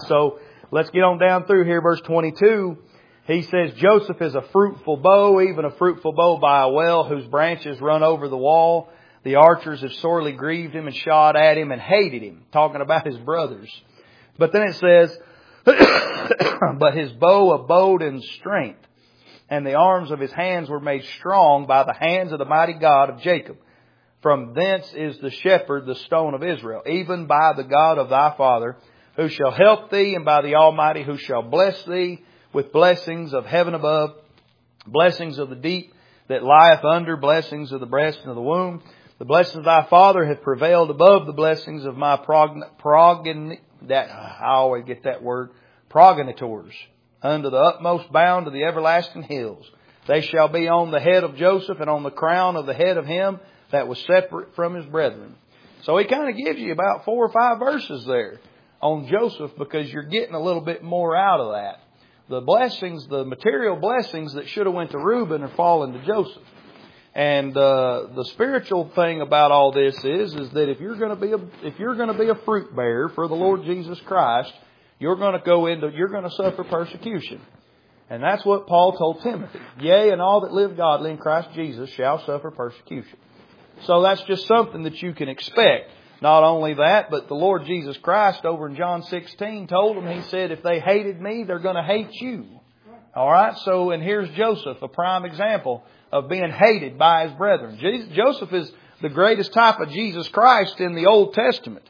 So let's get on down through here. Verse 22, he says, Joseph is a fruitful bow, even a fruitful bow by a well whose branches run over the wall. The archers have sorely grieved him and shot at him and hated him. Talking about his brothers. But then it says, but his bow abode in strength, and the arms of his hands were made strong by the hands of the mighty God of Jacob. From thence is the shepherd, the stone of Israel, even by the God of thy father, who shall help thee, and by the Almighty, who shall bless thee with blessings of heaven above, blessings of the deep that lieth under, blessings of the breast and of the womb. The blessings of thy father have prevailed above the blessings of my progenitors, unto the utmost bound of the everlasting hills. They shall be on the head of Joseph, and on the crown of the head of him that was separate from his brethren. So he kind of gives you about 4 or 5 verses there on Joseph, because you're getting a little bit more out of that. The blessings, the material blessings that should have went to Reuben are falling to Joseph. And the spiritual thing about all this is that if you're going to be a fruit bearer for the Lord Jesus Christ, you're going to suffer persecution. And that's what Paul told Timothy. Yea, and all that live godly in Christ Jesus shall suffer persecution. So that's just something that you can expect. Not only that, but the Lord Jesus Christ over in John 16 told them, He said, if they hated me, they're going to hate you. Alright, so, and here's Joseph, a prime example of being hated by his brethren. Joseph is the greatest type of Jesus Christ in the Old Testament.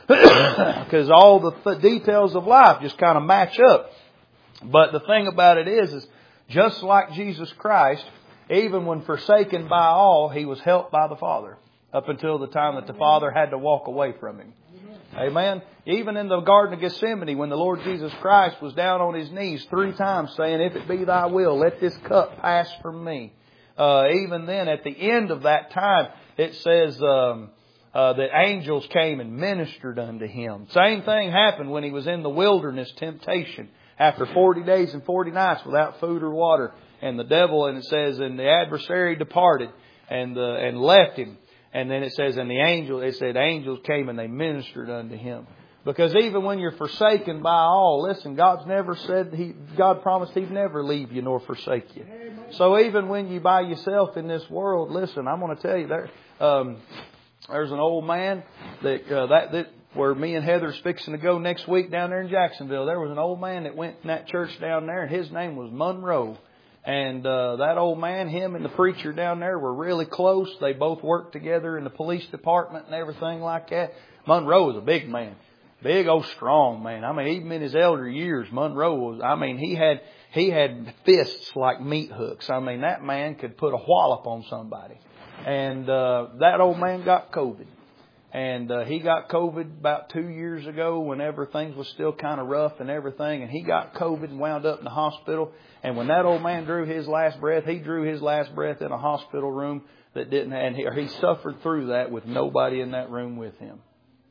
Because all the details of life just kind of match up. But the thing about it is just like Jesus Christ, even when forsaken by all, He was helped by the Father. Up until the time that the Father had to walk away from Him. Amen. Even in the Garden of Gethsemane, when the Lord Jesus Christ was down on His knees 3 times saying, if it be Thy will, let this cup pass from me. Even then, at the end of that time, it says that angels came and ministered unto Him. Same thing happened when He was in the wilderness temptation. After 40 days and 40 nights without food or water. And the devil, and it says, and the adversary departed and left Him. And then it says, and angels came and they ministered unto Him. Because even when you're forsaken by all, listen, God's never said, God promised He'd never leave you nor forsake you. So even when you by yourself in this world, listen, I'm going to tell you, there's an old man that where me and Heather's fixing to go next week down there in Jacksonville. There was an old man that went in that church down there, and his name was Monroe. And that old man, him and the preacher down there were really close. They both worked together in the police department and everything like that. Monroe was a big man. Big old strong man. I mean, even in his elder years, Monroe was, I mean, he had fists like meat hooks. I mean, that man could put a wallop on somebody. And that old man got COVID. And he got COVID about 2 years ago whenever things was still kind of rough and everything. And he got COVID and wound up in the hospital. And when that old man drew his last breath, he drew his last breath in a hospital room that didn't have, and he suffered through that with nobody in that room with him.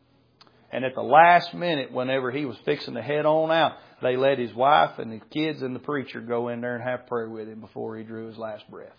And at the last minute, whenever he was fixing to head on out, they let his wife and the kids and the preacher go in there and have prayer with him before he drew his last breath.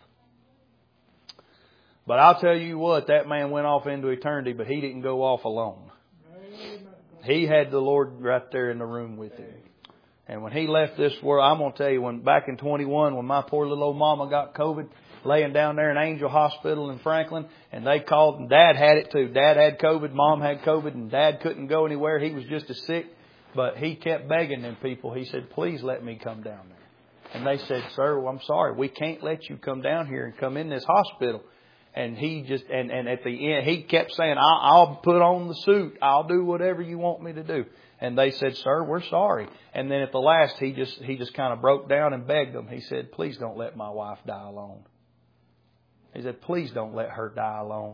But I'll tell you what, that man went off into eternity, but he didn't go off alone. He had the Lord right there in the room with him. And when he left this world, I'm going to tell you, when back in 21, when my poor little old mama got COVID, laying down there in Angel Hospital in Franklin, and they called, and Dad had it too. Dad had COVID, Mom had COVID, and Dad couldn't go anywhere. He was just as sick, but he kept begging them people. He said, please let me come down there. And they said, sir, well, I'm sorry, we can't let you come down here and come in this hospital. And he just, and at the end, he kept saying, I'll put on the suit. I'll do whatever you want me to do. And they said, sir, we're sorry. And then at the last, he just kind of broke down and begged them. He said, please don't let my wife die alone. He said, please don't let her die alone.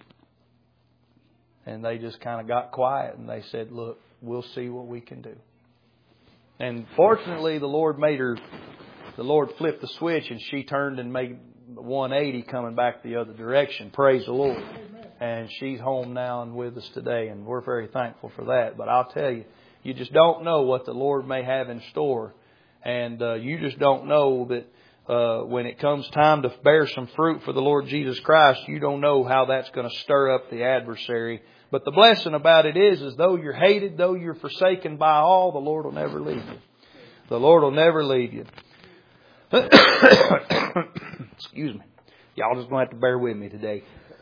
And they just kind of got quiet and they said, look, we'll see what we can do. And fortunately, the Lord flipped the switch and she turned and made 180 coming back the other direction. Praise the Lord. And she's home now and with us today, and we're very thankful for that. But I'll tell you, you just don't know what the Lord may have in store. And you just don't know that when it comes time to bear some fruit for the Lord Jesus Christ, you don't know how that's going to stir up the adversary But the blessing about it is though you're hated, though you're forsaken by all, the Lord will never leave you. The Lord will never leave you. Excuse me. Y'all just going to have to bear with me today.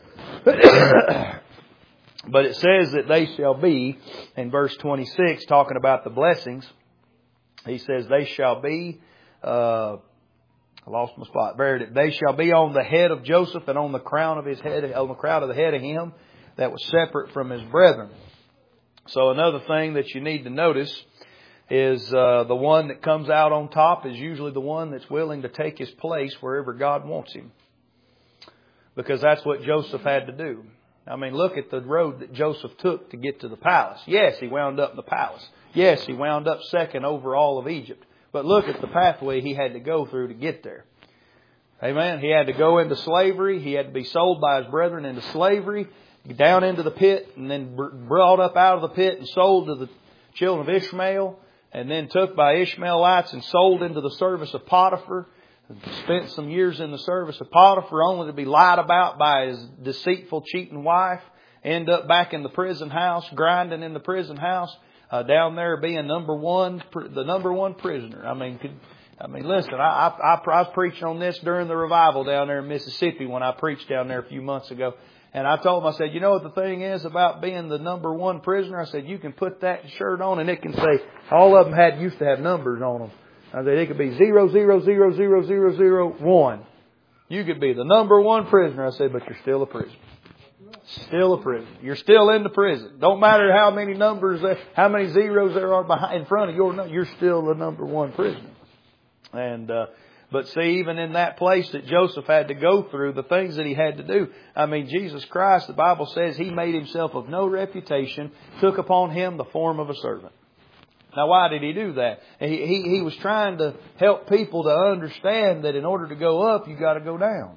But it says that they shall be, in verse 26, talking about the blessings. He says they shall be, I lost my spot. They shall be on the head of Joseph and on the crown of his head, on the crown of the head of him that was separate from his brethren. So another thing that you need to notice is the one that comes out on top is usually the one that's willing to take his place wherever God wants him. Because that's what Joseph had to do. I mean, look at the road that Joseph took to get to the palace. Yes, he wound up in the palace. Yes, he wound up second over all of Egypt. But look at the pathway he had to go through to get there. Amen. He had to go into slavery. He had to be sold by his brethren into slavery, down into the pit, and then brought up out of the pit and sold to the children of Ishmael, and then took by Ishmaelites and sold into the service of Potiphar. Spent some years in the service of Potiphar only to be lied about by his deceitful, cheating wife. End up back in the prison house, grinding in the prison house, down there being the number one prisoner. I mean, listen, I was preaching on this during the revival down there in Mississippi when I preached down there a few months ago. And I told him, I said, you know what the thing is about being the number one prisoner? I said, you can put that shirt on and it can say, all of them used to have numbers on them. I said, it could be 0000001. You could be the number one prisoner. I said, but you're still a prisoner. Still a prisoner. You're still in the prison. Don't matter how many numbers, how many zeros there are behind, in front of your number. You're still the number one prisoner. And, but see, even in that place that Joseph had to go through, the things that he had to do. I mean, Jesus Christ, the Bible says He made Himself of no reputation, took upon Him the form of a servant. Now, why did He do that? He was trying to help people to understand that in order to go up, you got to go down.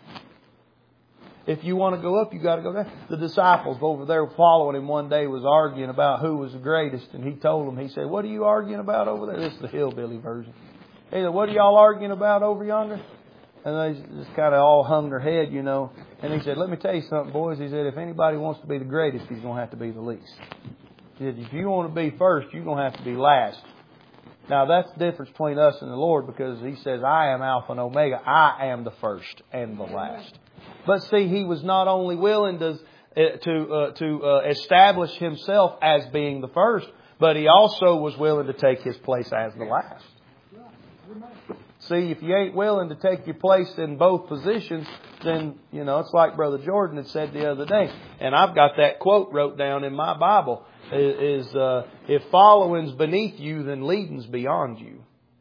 If you want to go up, you got to go down. The disciples over there following Him one day was arguing about who was the greatest. And He told them, He said, what are you arguing about over there? This is the hillbilly version. He said, what are y'all arguing about over yonder? And they just kind of all hung their head, you know. And He said, let me tell you something, boys. He said, if anybody wants to be the greatest, he's going to have to be the least. He said, if you want to be first, you're going to have to be last. Now, that's the difference between us and the Lord, because He says, I am Alpha and Omega. I am the first and the last. But see, He was not only willing to establish Himself as being the first, but He also was willing to take His place as the last. See, if you ain't willing to take your place in both positions, then, you know, it's like Brother Jordan had said the other day. And I've got that quote wrote down in my Bible. If following's beneath you, then leading's beyond you.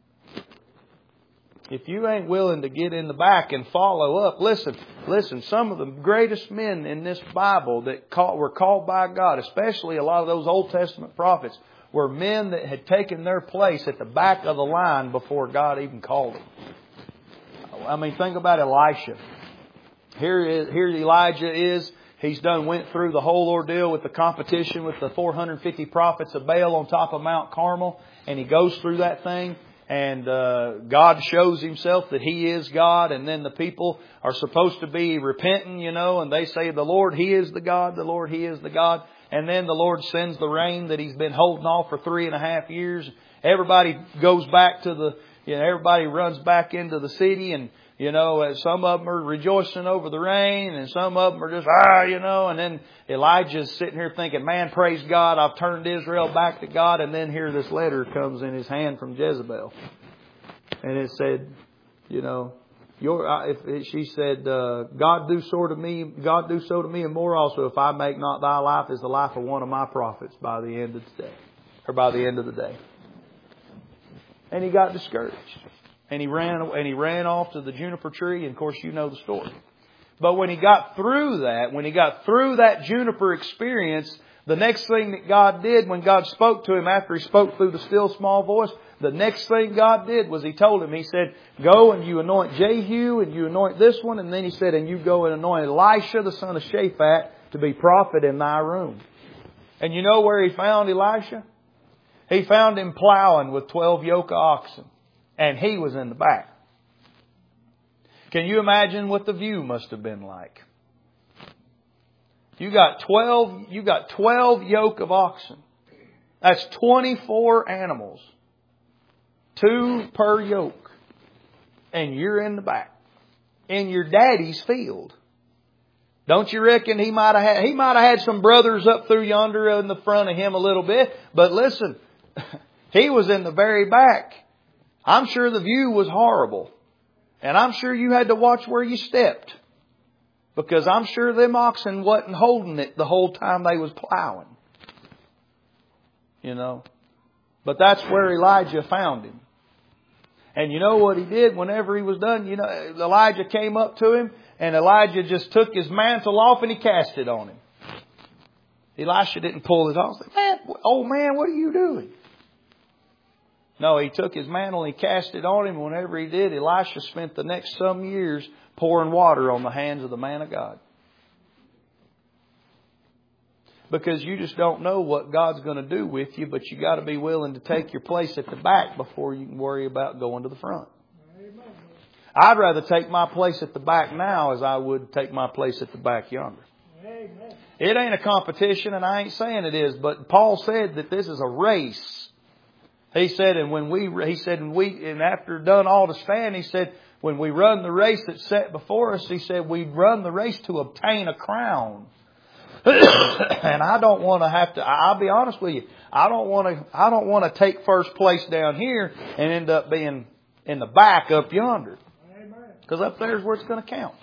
If you ain't willing to get in the back and follow up, listen, some of the greatest men in this Bible that were called by God, especially a lot of those Old Testament prophets, were men that had taken their place at the back of the line before God even called them. I mean, think about Elisha. Here Elijah is. He's went through the whole ordeal with the competition with the 450 prophets of Baal on top of Mount Carmel. And he goes through that thing. And God shows Himself that He is God. And then the people are supposed to be repenting, you know. And they say, the Lord, He is the God. The Lord, He is the God. And then the Lord sends the rain that He's been holding off for 3.5 years. Everybody goes back to everybody runs back into the city. And, you know, some of them are rejoicing over the rain, and some of them are just, you know. And then Elijah's sitting here thinking, man, praise God, I've turned Israel back to God. And then here this letter comes in his hand from Jezebel. And it said, you know, she said, God do so to me and more also, if I make not thy life as the life of one of my prophets by the end of the day. Or by the end of the day. And he got discouraged. And he ran off to the juniper tree. And of course, you know the story. But when he got through that juniper experience, the next thing that God did when God spoke to him after He spoke through the still small voice, the next thing God did was He told him, He said, go and you anoint Jehu and you anoint this one. And then He said, and you go and anoint Elisha, the son of Shaphat, to be prophet in thy room. And you know where he found Elisha? He found him plowing with 12 yoke of oxen. And he was in the back. Can you imagine what the view must have been like? You got 12 yoke of oxen. That's 24 animals. 2 per yoke. And you're in the back. In your daddy's field. Don't you reckon he might have had some brothers up through yonder in the front of him a little bit? But listen, he was in the very back. I'm sure the view was horrible. And I'm sure you had to watch where you stepped. Because I'm sure them oxen wasn't holding it the whole time they was plowing. You know. But that's where Elijah found him. And you know what he did whenever he was done? You know, Elijah came up to him and Elijah just took his mantle off and he cast it on him. Elisha didn't pull it off. Man, old man, what are you doing? No, he took his mantle and he cast it on him. Whenever he did, Elisha spent the next some years pouring water on the hands of the man of God. Because you just don't know what God's going to do with you, but you got to be willing to take your place at the back before you can worry about going to the front. Amen. I'd rather take my place at the back now as I would take my place at the back yonder. Amen. It ain't a competition, and I ain't saying it is, but Paul said that this is a race. He said, and after done all to stand, he said, when we run the race that's set before us, he said, we run the race to obtain a crown. And I don't want to have to, I'll be honest with you, I don't want to take first place down here and end up being in the back up yonder. Because up there is where it's going to count.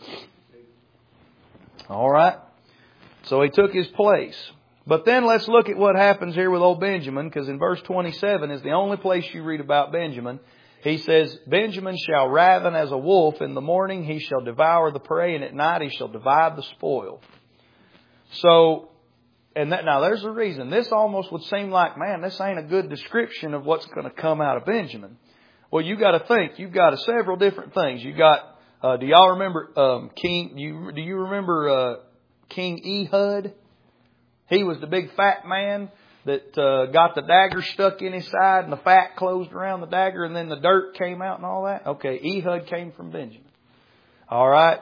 All right. So he took his place. But then let's look at what happens here with old Benjamin, because in verse 27 is the only place you read about Benjamin. He says, Benjamin shall raven as a wolf. In the morning he shall devour the prey, and at night he shall divide the spoil. So, now there's a reason. This almost would seem like, man, this ain't a good description of what's going to come out of Benjamin. Well, you got to think. You've got several different things. You got, do y'all remember King? Do you remember King Ehud? He was the big fat man that got the dagger stuck in his side and the fat closed around the dagger and then the dirt came out and all that. Okay, Ehud came from Benjamin. All right,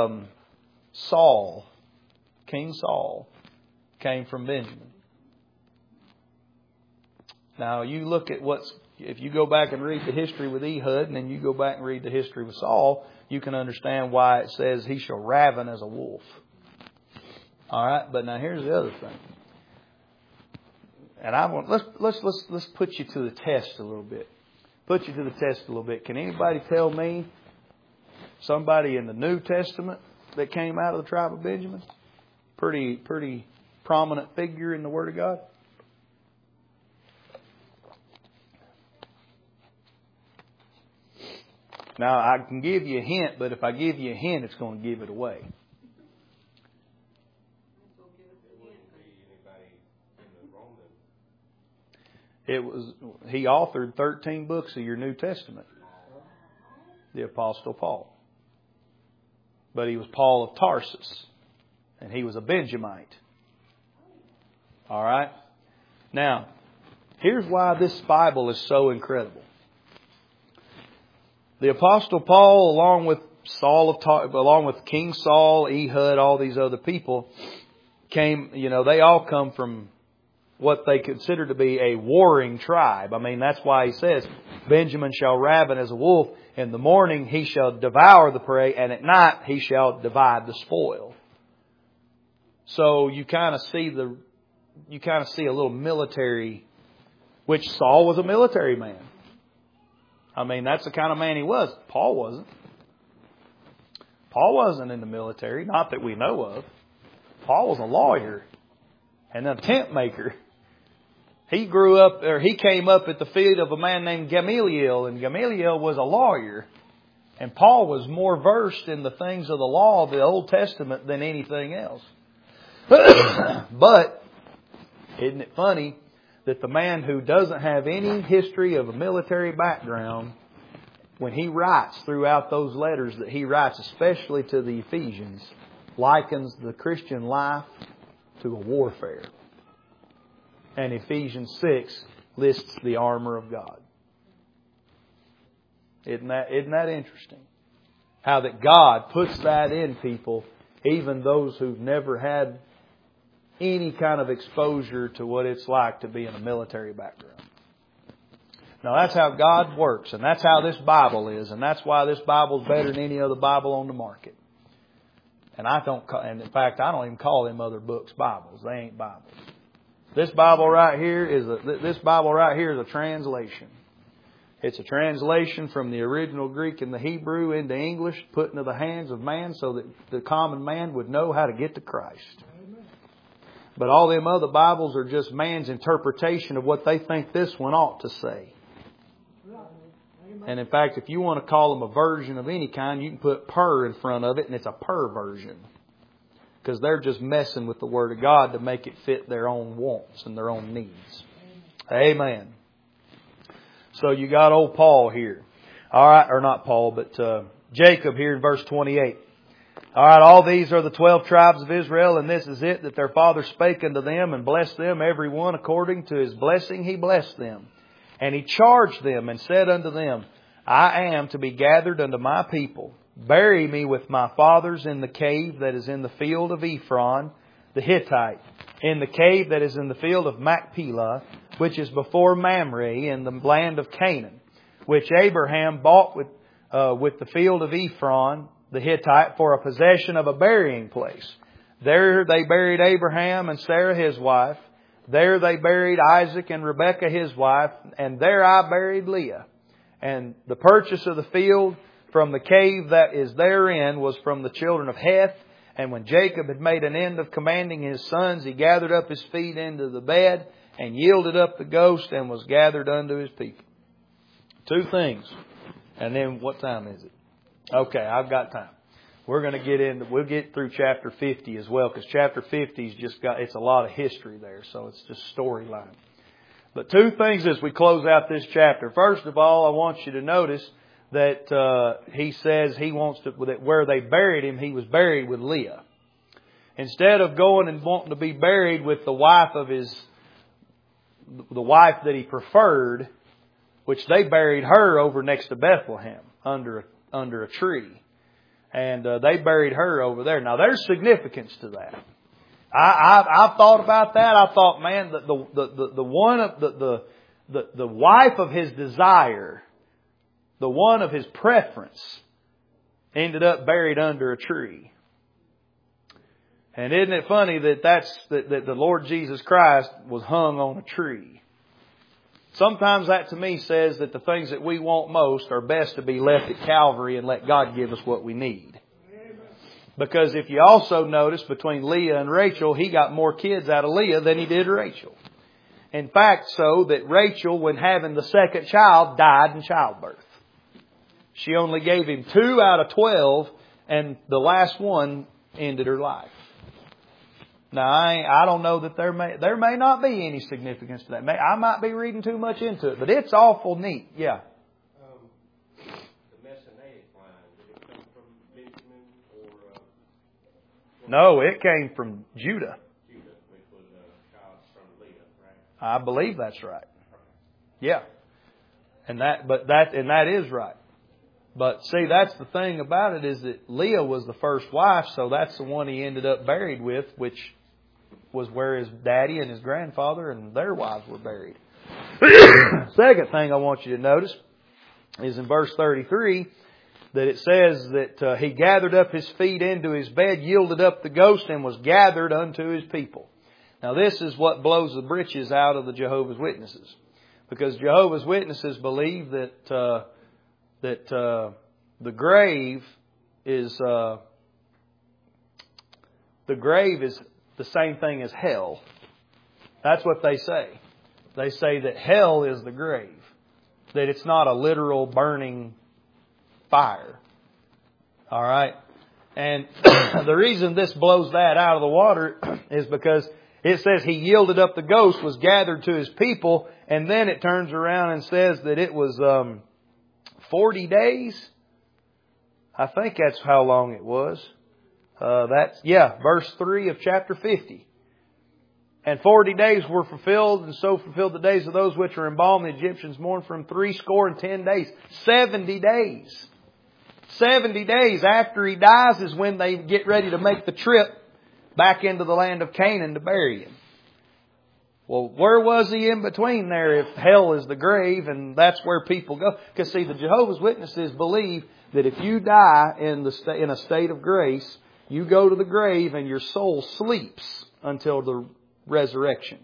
Saul. King Saul came from Benjamin. Now you look at if you go back and read the history with Ehud and then you go back and read the history with Saul, you can understand why it says he shall raven as a wolf. All right, but now here's the other thing. And let's put you to the test a little bit. Put you to the test a little bit. Can anybody tell me somebody in the New Testament that came out of the tribe of Benjamin? Pretty prominent figure in the Word of God. Now, I can give you a hint, but if I give you a hint, it's going to give it away. He authored 13 books of your New Testament. The Apostle Paul. But he was Paul of Tarsus. And he was a Benjamite. All right? Now, here's why this Bible is so incredible. The Apostle Paul, along with King Saul, Ehud, all these other people, they all come from what they consider to be a warring tribe. I mean, that's why he says, Benjamin shall raven as a wolf. In the morning he shall devour the prey, and at night he shall divide the spoil. So you kind of see a little military, which Saul was a military man. I mean, that's the kind of man he was. Paul wasn't. Paul wasn't in the military, not that we know of. Paul was a lawyer and a tent maker. He came up at the feet of a man named Gamaliel, and Gamaliel was a lawyer. And Paul was more versed in the things of the law of the Old Testament than anything else. But, isn't it funny that the man who doesn't have any history of a military background, when he writes throughout those letters that he writes, especially to the Ephesians, likens the Christian life to a warfare. And Ephesians 6 lists the armor of God. Isn't that interesting? How that God puts that in people even those who've never had any kind of exposure to what it's like to be in a military background. Now that's how God works, and that's how this Bible is, and that's why this Bible is better than any other Bible on the market. And in fact, I don't even call them other books Bibles. They ain't Bibles. This Bible right here is a translation. It's a translation from the original Greek and the Hebrew into English, put into the hands of man so that the common man would know how to get to Christ. Amen. But all them other Bibles are just man's interpretation of what they think this one ought to say. And in fact, if you want to call them a version of any kind, you can put per in front of it, and it's a perversion. Because they're just messing with the Word of God to make it fit their own wants and their own needs. Amen. So you got old Paul here. All right, or not Paul, but Jacob here in verse 28. All right, all these are the 12 tribes of Israel, and this is it, that their father spake unto them and blessed them, every one according to his blessing he blessed them. And he charged them and said unto them, I am to be gathered unto my people. Bury me with my fathers in the cave that is in the field of Ephron, the Hittite, in the cave that is in the field of Machpelah, which is before Mamre in the land of Canaan, which Abraham bought with the field of Ephron, the Hittite, for a possession of a burying place. There they buried Abraham and Sarah his wife. There they buried Isaac and Rebekah his wife, and there I buried Leah. And the purchase of the field from the cave that is therein was from the children of Heth. And when Jacob had made an end of commanding his sons, he gathered up his feet into the bed and yielded up the ghost and was gathered unto his people. Two things. And then what time is it? Okay, I've got time. We'll get through chapter 50 as well, because chapter 50's it's a lot of history there, so it's just storyline. But two things as we close out this chapter. First of all, I want you to notice that he says that where they buried him, he was buried with Leah. Instead of going and wanting to be buried with the wife that he preferred, which they buried her over next to Bethlehem under a tree. And they buried her over there. Now there's significance to that. I've thought about that. I thought, man, the wife of his desire, the one of his preference, ended up buried under a tree. And isn't it funny that the Lord Jesus Christ was hung on a tree? Sometimes that to me says that the things that we want most are best to be left at Calvary and let God give us what we need. Because if you also notice between Leah and Rachel, he got more kids out of Leah than he did Rachel. In fact, so that Rachel, when having the second child, died in childbirth. She only gave him 2 out of 12, and the last one ended her life. Now, I don't know that there may not be any significance to that. I might be reading too much into it, but it's awful neat. Yeah. The Messianic line, did it come from Benjamin or? No, it came from Judah. Judah, which was a child from Leah, right? I believe that's right. Yeah, and that is right. But see, that's the thing about it, is that Leah was the first wife, so that's the one he ended up buried with, which was where his daddy and his grandfather and their wives were buried. Second thing I want you to notice is in verse 33 that it says that he gathered up his feet into his bed, yielded up the ghost, and was gathered unto his people. Now this is what blows the britches out of the Jehovah's Witnesses, because Jehovah's Witnesses believe that the grave is the same thing as hell. That's what they say. They say that hell is the grave, that it's not a literal burning fire. All right, and the reason this blows that out of the water is because it says he yielded up the ghost, was gathered to his people, and then it turns around and says that it was 40 days. I think that's how long it was. Verse 3 of chapter 50. And 40 days were fulfilled, and so fulfilled the days of those which are embalmed. The Egyptians mourned for him 70 days. 70 70 days after he dies is when they get ready to make the trip back into the land of Canaan to bury him. Well, where was he in between there if hell is the grave and that's where people go? Because see, the Jehovah's Witnesses believe that if you die in a state of grace, you go to the grave and your soul sleeps until the resurrection.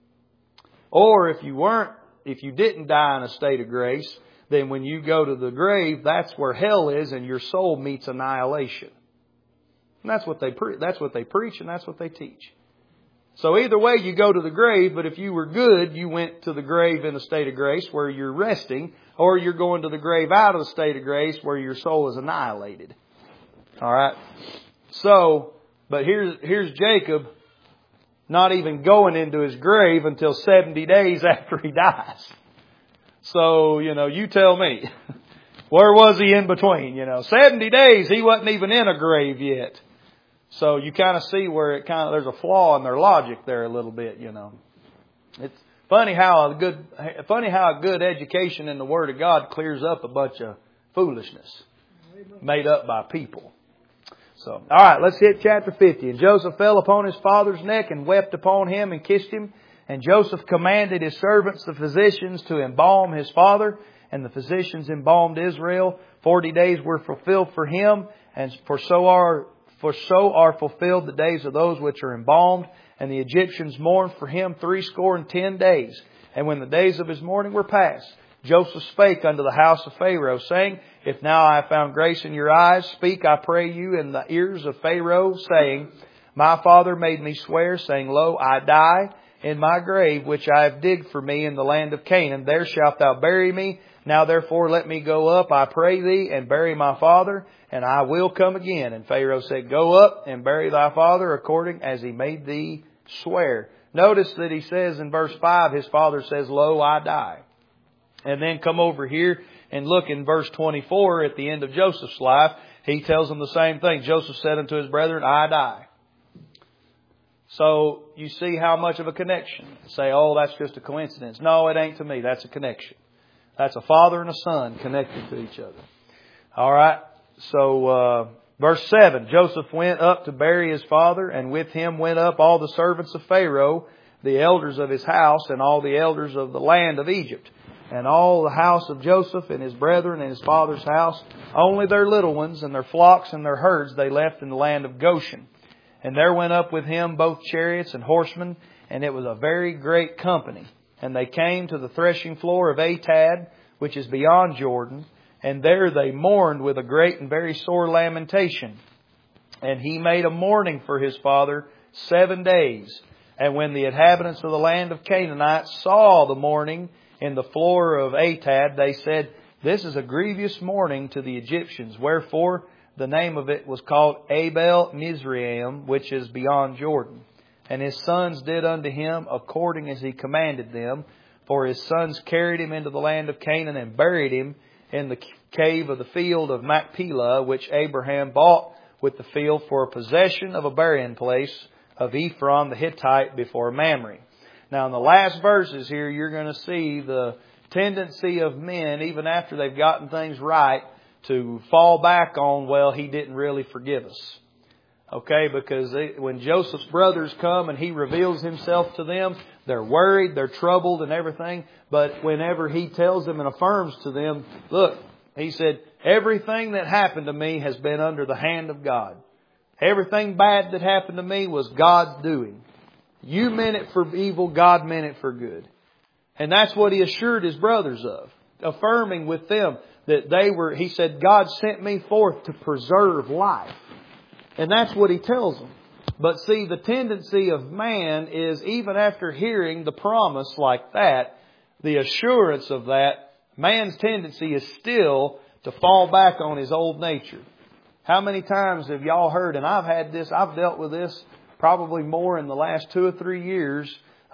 Or if you didn't die in a state of grace, then when you go to the grave, that's where hell is and your soul meets annihilation. And that's what they preach and that's what they teach. So either way, you go to the grave, but if you were good, you went to the grave in a state of grace where you're resting, or you're going to the grave out of the state of grace where your soul is annihilated. Alright? So, but here's Jacob not even going into his grave until 70 days after he dies. So, you tell me. Where was he in between? 70 days, he wasn't even in a grave yet. So you kind of see where there's a flaw in their logic there a little bit, It's funny how a good education in the Word of God clears up a bunch of foolishness made up by people. So, alright, let's hit chapter 50. And Joseph fell upon his father's neck and wept upon him and kissed him. And Joseph commanded his servants, the physicians, to embalm his father. And the physicians embalmed Israel. 40 days were fulfilled for him. And for so are fulfilled the days of those which are embalmed. And the Egyptians mourned for him 70 days. And when the days of his mourning were past, Joseph spake unto the house of Pharaoh, saying, If now I have found grace in your eyes, speak, I pray you, in the ears of Pharaoh, saying, My father made me swear, saying, Lo, I die in my grave, which I have digged for me in the land of Canaan. There shalt thou bury me. Now therefore let me go up, I pray thee, and bury my father, and I will come again. And Pharaoh said, Go up and bury thy father according as he made thee swear. Notice that he says in verse 5, his father says, Lo, I die. And then come over here and look in verse 24 at the end of Joseph's life. He tells them the same thing. Joseph said unto his brethren, I die. So you see how much of a connection. Say, oh, that's just a coincidence. No, it ain't to me. That's a connection. That's a father and a son connected to each other. All right. So verse 7, Joseph went up to bury his father, and with him went up all the servants of Pharaoh, the elders of his house, and all the elders of the land of Egypt. And all the house of Joseph and his brethren and his father's house, only their little ones and their flocks and their herds they left in the land of Goshen. And there went up with him both chariots and horsemen, and it was a very great company. And they came to the threshing floor of Atad, which is beyond Jordan, and there they mourned with a great and very sore lamentation. And he made a mourning for his father 7 days. And when the inhabitants of the land of Canaanites saw the mourning in the floor of Atad, they said, This is a grievous mourning to the Egyptians. Wherefore the name of it was called Abel Mizraim, which is beyond Jordan. And his sons did unto him according as he commanded them. For his sons carried him into the land of Canaan and buried him in the cave of the field of Machpelah, which Abraham bought with the field for a possession of a burying place of Ephron the Hittite before Mamre. Now in the last verses here, you're going to see the tendency of men, even after they've gotten things right, to fall back on, well, he didn't really forgive us. Okay, because when Joseph's brothers come and he reveals himself to them, they're worried, they're troubled and everything. But whenever he tells them and affirms to them, look, he said, everything that happened to me has been under the hand of God. Everything bad that happened to me was God's doing. You meant it for evil, God meant it for good. And that's what he assured his brothers of, affirming with them that they were, he said, God sent me forth to preserve life. And that's what he tells them. But see, the tendency of man is, even after hearing the promise like that, the assurance of that, man's tendency is still to fall back on his old nature. How many times have y'all heard, and I've dealt with this probably more in the last 2 or 3 years.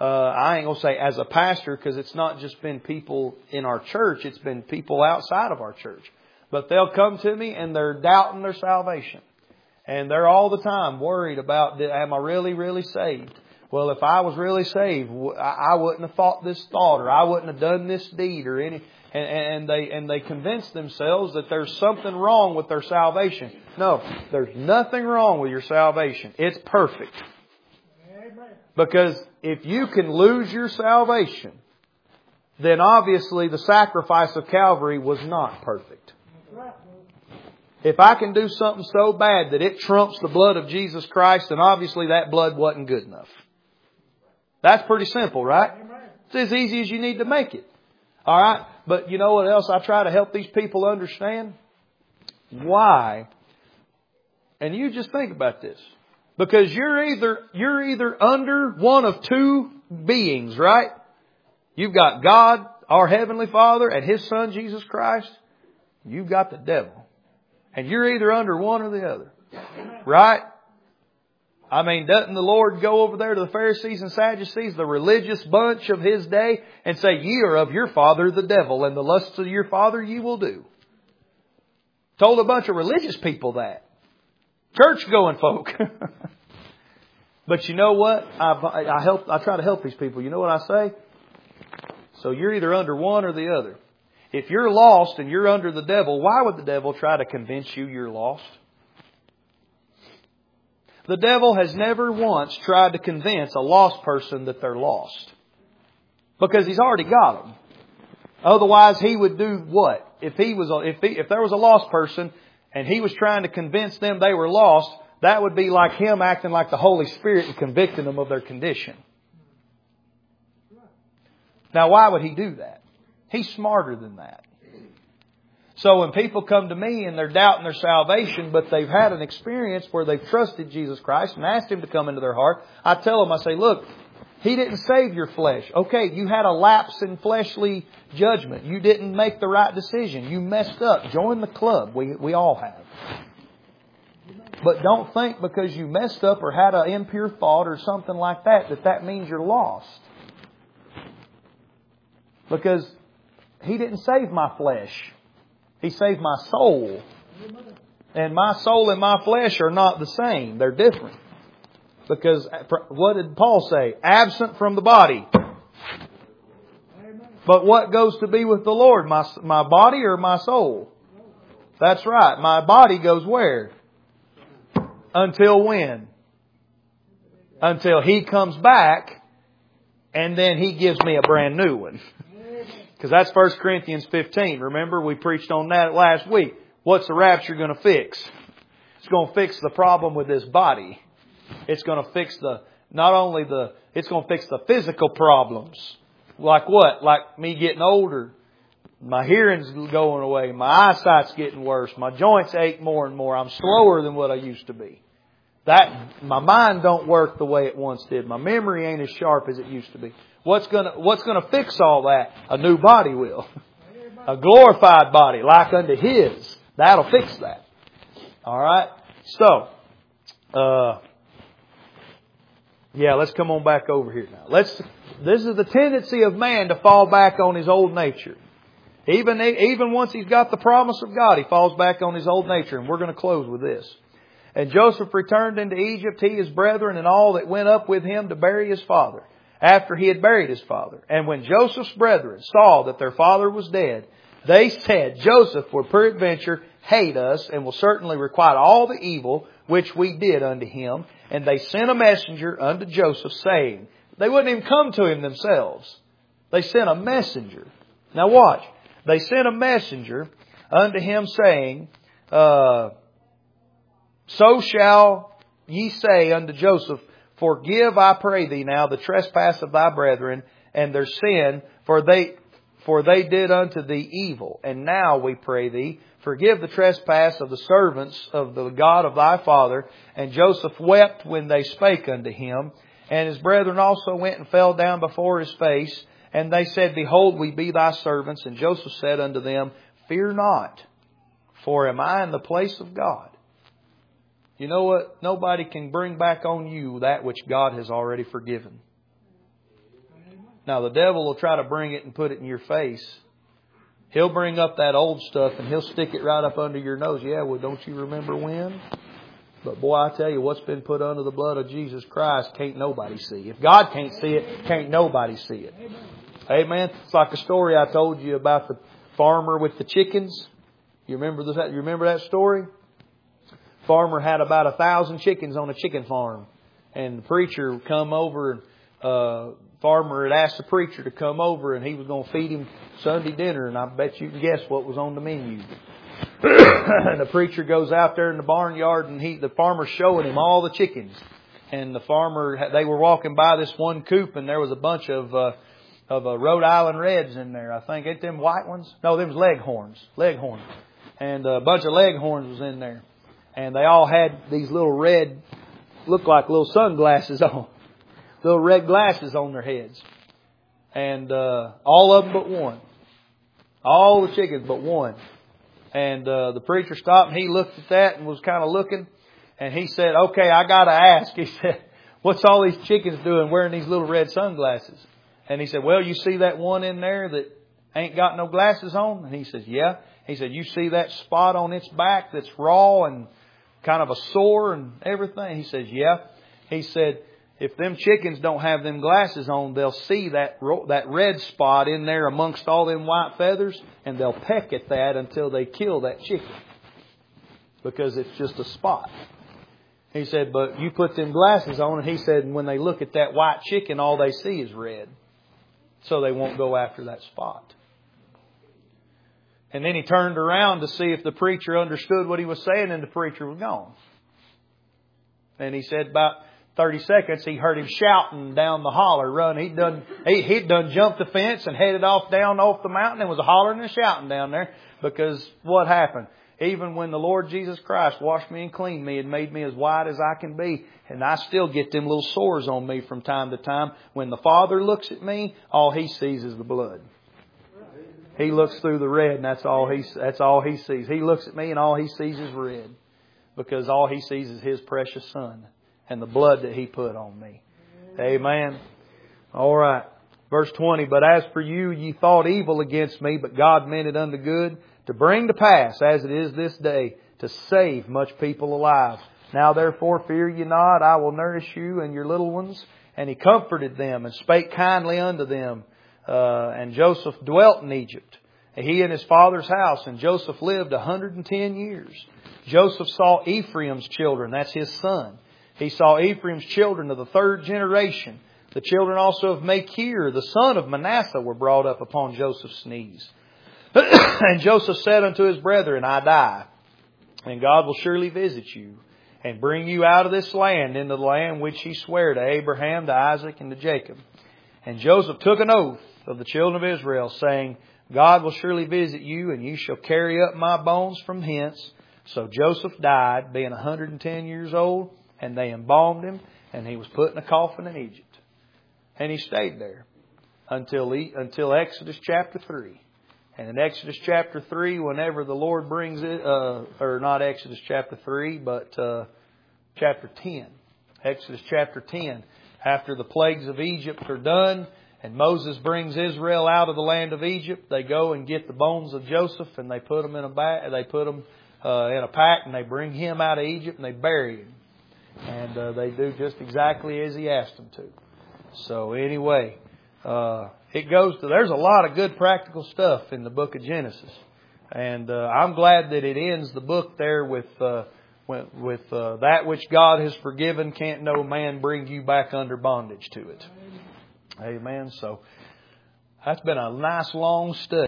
I ain't going to say as a pastor, because it's not just been people in our church, it's been people outside of our church. But they'll come to me and they're doubting their salvation. And they're all the time worried about, am I really, really saved? Well, if I was really saved, I wouldn't have thought this thought, or I wouldn't have done this deed, or any. And they convince themselves that there's something wrong with their salvation. No, there's nothing wrong with your salvation. It's perfect. Because if you can lose your salvation, then obviously the sacrifice of Calvary was not perfect. If I can do something so bad that it trumps the blood of Jesus Christ, then obviously that blood wasn't good enough. That's pretty simple, right? It's as easy as you need to make it. All right? But you know what else I try to help these people understand? Why? And you just think about this. Because you're either under one of two beings, right? You've got God, our Heavenly Father, and His Son, Jesus Christ. You've got the devil. And you're either under one or the other. Right? I mean, doesn't the Lord go over there to the Pharisees and Sadducees, the religious bunch of His day, and say, "Ye are of your father the devil, and the lusts of your father ye will do"? Told a bunch of religious people that. Church-going folk. But you know what? I try to help these people. You know what I say? So you're either under one or the other. If you're lost and you're under the devil, why would the devil try to convince you you're lost? The devil has never once tried to convince a lost person that they're lost. Because he's already got them. Otherwise, he would do what? If there was a lost person and he was trying to convince them they were lost, that would be like him acting like the Holy Spirit and convicting them of their condition. Now, why would he do that? He's smarter than that. So when people come to me and they're doubting their salvation, but they've had an experience where they've trusted Jesus Christ and asked Him to come into their heart, I tell them, I say, look, He didn't save your flesh. Okay, you had a lapse in fleshly judgment. You didn't make the right decision. You messed up. Join the club. We all have. But don't think because you messed up or had an impure thought or something like that, that means you're lost. Because He didn't save my flesh. He saved my soul. And my soul and my flesh are not the same. They're different. Because what did Paul say? Absent from the body. But what goes to be with the Lord? My body or my soul? That's right. My body goes where? Until when? Until He comes back and then He gives me a brand new one. Because that's 1 Corinthians 15. Remember, we preached on that last week. What's the rapture going to fix? It's going to fix the problem with this body. It's going to fix it's going to fix the physical problems. Like what? Like me getting older. My hearing's going away. My eyesight's getting worse. My joints ache more and more. I'm slower than what I used to be. My mind don't work the way it once did. My memory ain't as sharp as it used to be. What's gonna fix all that? A new body will. A glorified body like unto His. That'll fix that. Alright? So, let's come on back over here now. This is the tendency of man to fall back on his old nature. Even once he's got the promise of God, he falls back on his old nature. And we're going to close with this. And Joseph returned into Egypt, he, his brethren, and all that went up with him to bury his father, after he had buried his father. And when Joseph's brethren saw that their father was dead, they said, Joseph will peradventure hate us, and will certainly requite all the evil which we did unto him. And they sent a messenger unto Joseph, saying, they wouldn't even come to him themselves. They sent a messenger. Now watch. They sent a messenger unto him, saying, so shall ye say unto Joseph, forgive, I pray thee now, the trespass of thy brethren and their sin, for they did unto thee evil. And now we pray thee, forgive the trespass of the servants of the God of thy father. And Joseph wept when they spake unto him. And his brethren also went and fell down before his face. And they said, behold, we be thy servants. And Joseph said unto them, fear not, for am I in the place of God? You know what? Nobody can bring back on you that which God has already forgiven. Now the devil will try to bring it and put it in your face. He'll bring up that old stuff and he'll stick it right up under your nose. Yeah, well, don't you remember when? But boy, I tell you, what's been put under the blood of Jesus Christ, can't nobody see. If God can't see it, can't nobody see it. Amen. It's like a story I told you about the farmer with the chickens. You remember that? You remember that story? Farmer had about 1,000 chickens on a chicken farm, and the preacher come over. And farmer had asked the preacher to come over, and he was going to feed him Sunday dinner. And I bet you can guess what was on the menu. And the preacher goes out there in the barnyard, and the farmer's showing him all the chickens. And the farmer, they were walking by this one coop, and there was a bunch of Rhode Island Reds in there. I think, ain't them white ones? No, them was Leghorns. And a bunch of Leghorns was in there. And they all had these little red, looked like little sunglasses on. Little red glasses on their heads. And all of them but one. All the chickens but one. And the preacher stopped and he looked at that and was kind of looking. And he said, okay, I got to ask. He said, what's all these chickens doing wearing these little red sunglasses? And he said, well, you see that one in there that ain't got no glasses on? And he says, yeah. He said, you see that spot on its back that's raw and kind of a sore and everything? He says, yeah. He said, if them chickens don't have them glasses on, they'll see that red spot in there amongst all them white feathers, and they'll peck at that until they kill that chicken. Because it's just a spot. He said, but you put them glasses on, and he said, when they look at that white chicken, all they see is red. So they won't go after that spot. And then he turned around to see if the preacher understood what he was saying, and the preacher was gone. And he said about 30 seconds, he heard him shouting down the holler, run. He'd done jumped the fence and headed off the mountain and was hollering and shouting down there. Because what happened? Even when the Lord Jesus Christ washed me and cleaned me and made me as white as I can be, and I still get them little sores on me from time to time, when the Father looks at me, all He sees is the blood. He looks through the red, and that's all He sees. He looks at me and all He sees is red. Because all He sees is His precious Son and the blood that He put on me. Amen. All right. Verse 20, but as for you, ye thought evil against me, but God meant it unto good, to bring to pass, as it is this day, to save much people alive. Now therefore fear ye not, I will nourish you and your little ones. And He comforted them and spake kindly unto them. And Joseph dwelt in Egypt, he and his father's house, and Joseph lived 110 years. Joseph saw Ephraim's children, that's his son. He saw Ephraim's children of the third generation. The children also of Machir, the son of Manasseh, were brought up upon Joseph's knees. And Joseph said unto his brethren, I die, and God will surely visit you, and bring you out of this land into the land which He sware to Abraham, to Isaac, and to Jacob. And Joseph took an oath of the children of Israel, saying, God will surely visit you, and you shall carry up my bones from hence. So Joseph died, being 110 years old, and they embalmed him, and he was put in a coffin in Egypt. And he stayed there until Exodus chapter 3. And in Exodus chapter 3, whenever the Lord brings it, or not Exodus chapter 3, but chapter 10. Exodus chapter 10. After the plagues of Egypt are done, and Moses brings Israel out of the land of Egypt, they go and get the bones of Joseph, and they put them in a bag. They put them in a pack, and they bring him out of Egypt, and they bury him. And they do just exactly as he asked them to. So anyway, there's a lot of good practical stuff in the book of Genesis. And I'm glad that it ends the book there with that which God has forgiven, can't no man bring you back under bondage to it. Amen. So that's been a nice long study.